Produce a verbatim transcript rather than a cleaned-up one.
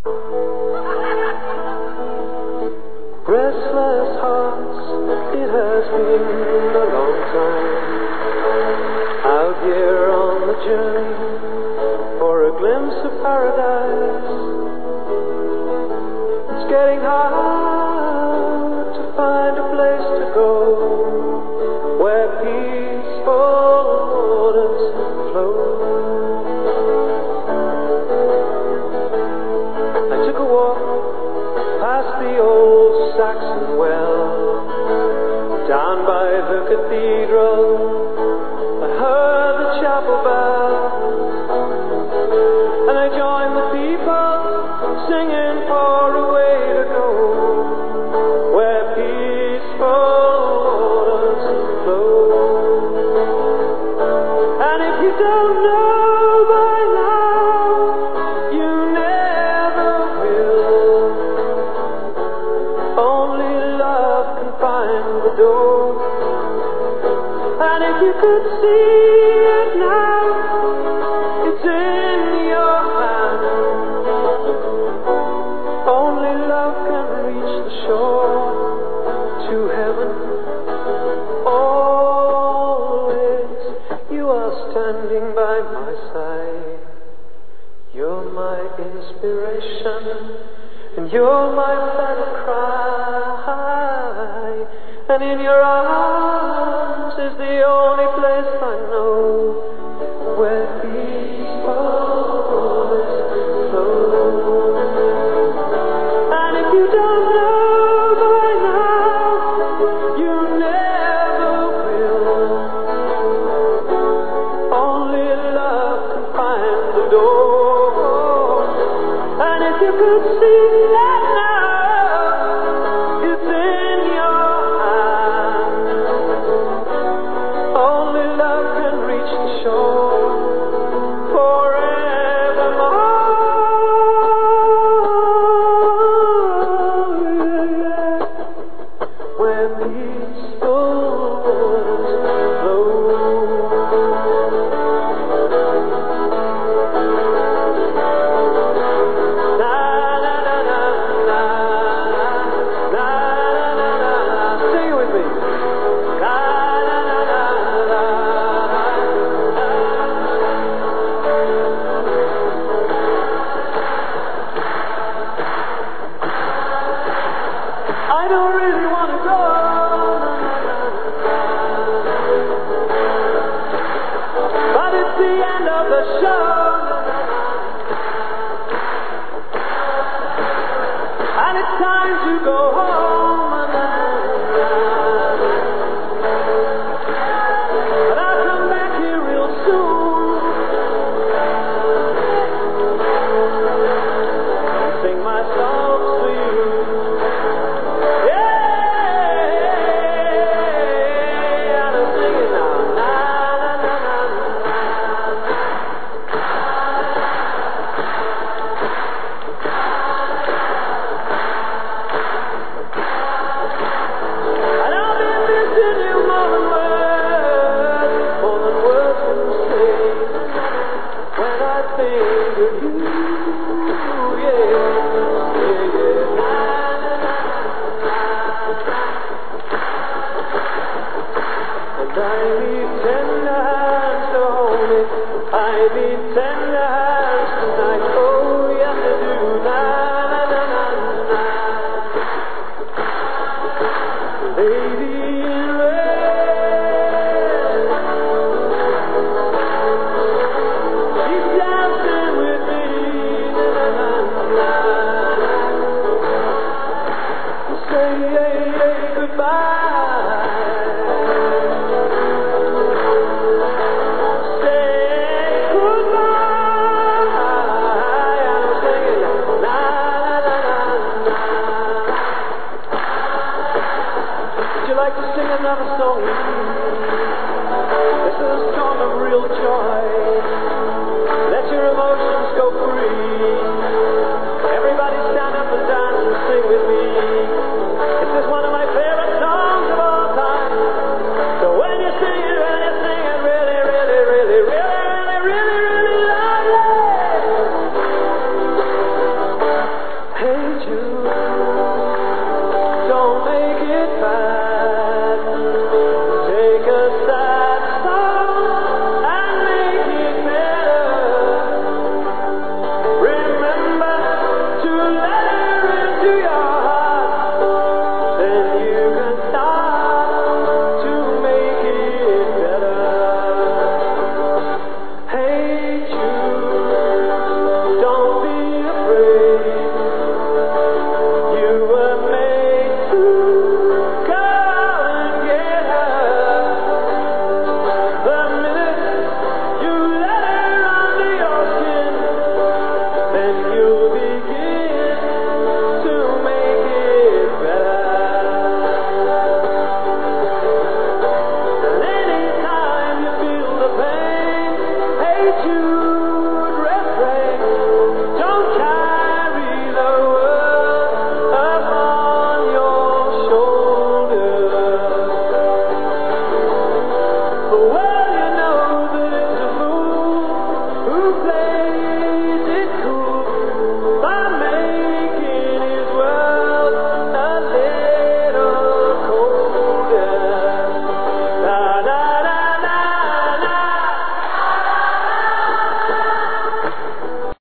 Restless hearts, it has been a long time out here on the journey for a glimpse of paradise. It's getting hard to find a place to go where peaceful waters flow. I took a walk past the old Saxon well, down by the cathedral. I heard the chapel bells, and I joined the people singing for a way to go where peaceful waters flow. And if you don't know by now, you never will. Only love can find the door. And if you could see it now, it's in your hand. Only love can reach the shore to heaven. Always you are standing by my side. You're my inspiration, and you're my final cry. And in your arms is the only place I know where peaceful waters flow. And if you don't know by now, you never will. Only love can find the door. And if you could see that now, it's in your hand. Only love can reach the shore forevermore. Where peaceful waters flow. Na na na na na na na na na. Sing it with me. Na na na na na. I don't really want to go, but it's the end of the show, and it's time to go home.